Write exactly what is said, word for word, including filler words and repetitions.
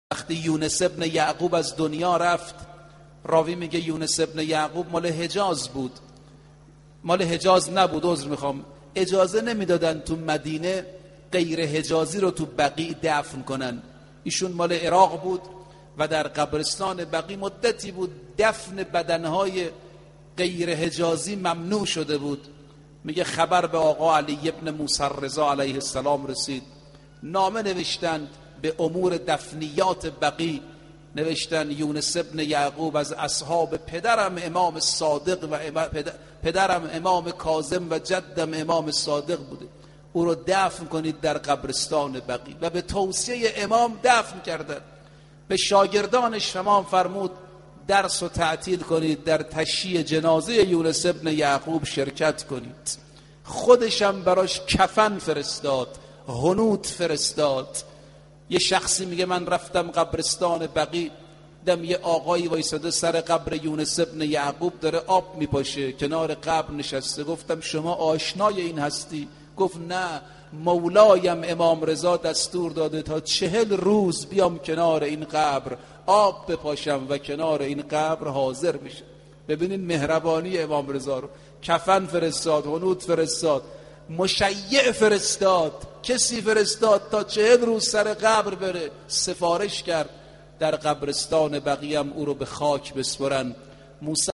وقتی یونس ابن یعقوب از دنیا رفت، راوی میگه یونس ابن یعقوب مال حجاز بود، مال حجاز نبود، عذر میخوام، اجازه نمیدادن تو مدینه غیر حجازی رو تو بقیع دفن کنن. ایشون مال عراق بود و در قبرستان بقیع مدتی بود دفن بدنهای غیر حجازی ممنوع شده بود. میگه خبر به آقا علی ابن موسی رضا علیه السلام رسید، نامه نوشتند به امور دفنیات بقیع، نوشتن یونس ابن یعقوب از اصحاب پدرم امام صادق و پدرم امام کاظم و جدم امام صادق بوده، او رو دفن کنید در قبرستان بقیع. و به توصیه امام دفن کردند. به شاگردانش امام فرمود درس و تعطیل کنید، در تشییع جنازه یونس ابن یعقوب شرکت کنید. خودشم براش کفن فرستاد، حنوط فرستاد. یه شخصی میگه من رفتم قبرستان بقیع، دم یه آقایی وایساده سر قبر یونس ابن یعقوب داره آب میپاشه، کنار قبر نشسته. گفتم شما آشنای این هستی؟ گفت نه، مولایم امام رضا دستور داده تا چهل روز بیام کنار این قبر آب بپاشم و کنار این قبر حاضر میشه. ببینین مهربانی امام رضا رو. کفن فرستاد، حنوط فرستاد، مشیع فرستاد، کسی فرستاد تا چهل روز سر قبر بره. سفارش کرد در قبرستان بقیع هم او رو به خاک بسپرن. موسی